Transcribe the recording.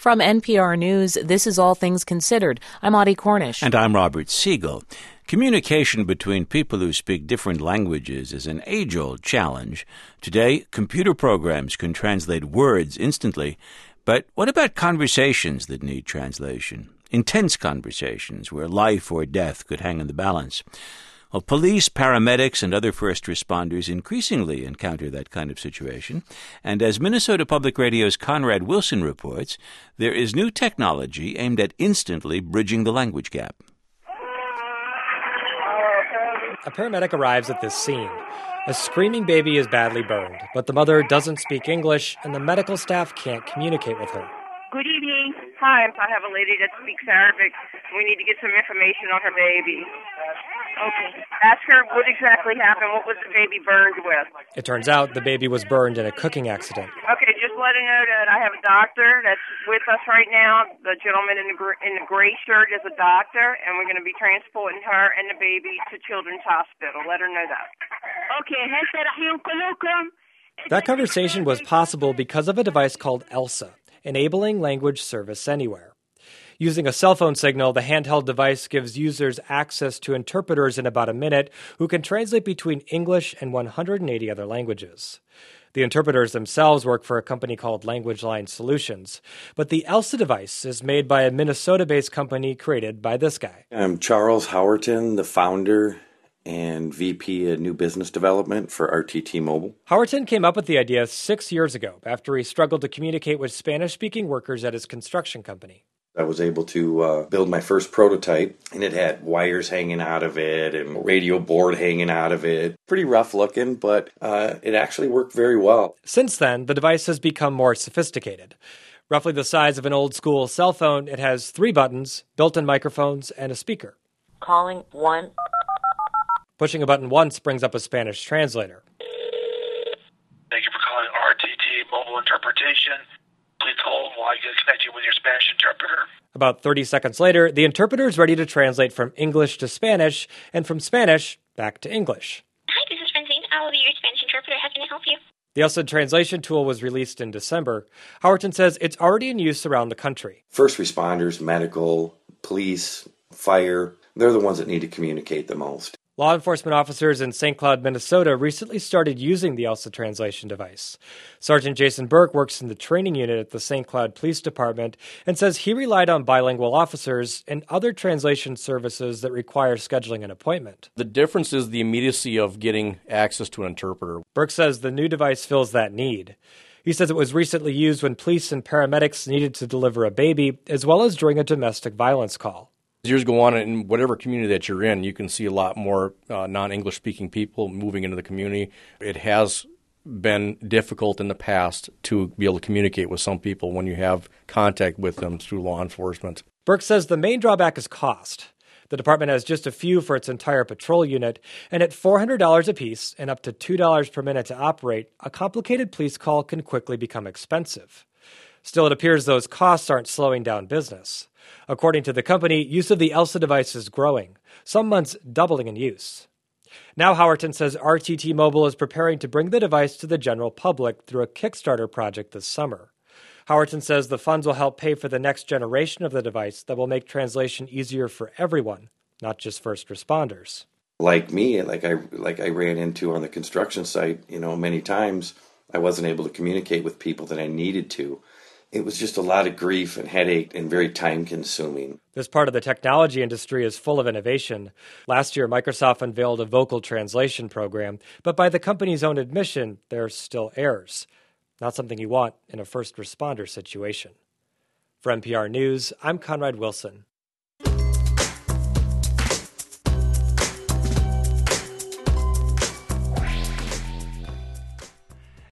From NPR News, this is All Things Considered. I'm Audie Cornish. And I'm Robert Siegel. Communication between people who speak different languages is an age-old challenge. Today, computer programs can translate words instantly. But what about conversations that need translation? Intense conversations where life or death could hang in the balance. Well, police, paramedics, and other first responders increasingly encounter that kind of situation. And as Minnesota Public Radio's Conrad Wilson reports, there is new technology aimed at instantly bridging the language gap. A paramedic arrives at this scene. A screaming baby is badly burned, but the mother doesn't speak English, and the medical staff can't communicate with her. Good evening. Hi, I have a lady that speaks Arabic. We need to get some information on her baby. Okay. Ask her what exactly happened. What was the baby burned with? It turns out the baby was burned in a cooking accident. Okay, just let her know that I have a doctor that's with us right now. The gentleman in the gray shirt is a doctor, and we're going to be transporting her and the baby to Children's Hospital. Let her know that. Okay. That conversation was possible because of a device called ELSA, Enabling Language Service Anywhere. Using a cell phone signal, the handheld device gives users access to interpreters in about a minute who can translate between English and 180 other languages. The interpreters themselves work for a company called LanguageLine Solutions, but the ELSA device is made by a Minnesota-based company created by this guy. I'm Charles Howerton, the founder and VP of New Business Development for RTT Mobile. Howerton came up with the idea 6 years ago after he struggled to communicate with Spanish-speaking workers at his construction company. I was able to build my first prototype, and it had wires hanging out of it and a radio board hanging out of it. Pretty rough looking, but it actually worked very well. Since then, the device has become more sophisticated. Roughly the size of an old-school cell phone, it has 3 buttons, built-in microphones, and a speaker. Calling 1. Pushing a button once brings up a Spanish translator. Thank you for calling RTT Mobile Interpretation. Please hold while I connect you with your Spanish interpreter. About 30 seconds later, the interpreter is ready to translate from English to Spanish and from Spanish back to English. Hi, this is Francine. I will be your Spanish interpreter. How can I help you? The ELSA translation tool was released in December. Howerton says it's already in use around the country. First responders, medical, police, fire, they're the ones that need to communicate the most. Law enforcement officers in St. Cloud, Minnesota recently started using the ELSA translation device. Sergeant Jason Burke works in the training unit at the St. Cloud Police Department and says he relied on bilingual officers and other translation services that require scheduling an appointment. The difference is the immediacy of getting access to an interpreter. Burke says the new device fills that need. He says it was recently used when police and paramedics needed to deliver a baby, as well as during a domestic violence call. As years go on, in whatever community that you're in, you can see a lot more non-English speaking people moving into the community. It has been difficult in the past to be able to communicate with some people when you have contact with them through law enforcement. Burke says the main drawback is cost. The department has just a few for its entire patrol unit, and at $400 apiece and up to $2 per minute to operate, a complicated police call can quickly become expensive. Still, it appears those costs aren't slowing down business. According to the company, use of the ELSA device is growing, some months doubling in use. Now Howerton says RTT Mobile is preparing to bring the device to the general public through a Kickstarter project this summer. Howerton says the funds will help pay for the next generation of the device that will make translation easier for everyone, not just first responders. Like me, like I ran into on the construction site, many times I wasn't able to communicate with people that I needed to. It was just a lot of grief and headache and very time-consuming. This part of the technology industry is full of innovation. Last year, Microsoft unveiled a vocal translation program, but by the company's own admission, there's still errors. Not something you want in a first responder situation. For NPR News, I'm Conrad Wilson.